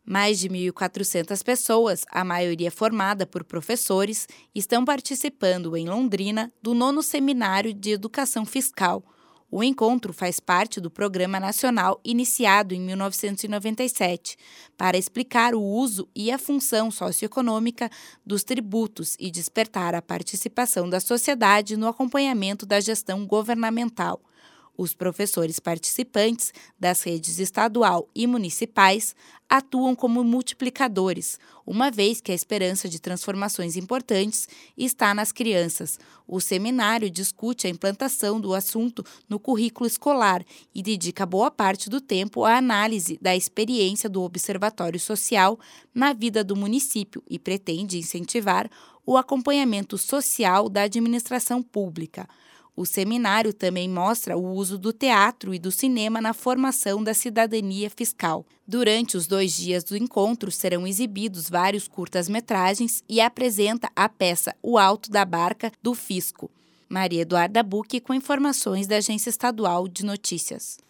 Mais de 1.400 pessoas, a maioria formada por professores, estão participando em Londrina do 9º Seminário de Educação Fiscal. O encontro faz parte do Programa Nacional iniciado em 1997 para explicar o uso e a função socioeconômica dos tributos e despertar a participação da sociedade no acompanhamento da gestão governamental. Os professores participantes das redes estadual e municipais atuam como multiplicadores, uma vez que a esperança de transformações importantes está nas crianças. O seminário discute a implantação do assunto no currículo escolar e dedica boa parte do tempo à análise da experiência do Observatório Social na vida do município e pretende incentivar o acompanhamento social da administração pública. O seminário também mostra o uso do teatro e do cinema na formação da cidadania fiscal. Durante os 2 dias do encontro serão exibidos vários curtas-metragens e apresenta a peça O Alto da Barca do Fisco. Maria Eduarda Bucchi com informações da Agência Estadual de Notícias.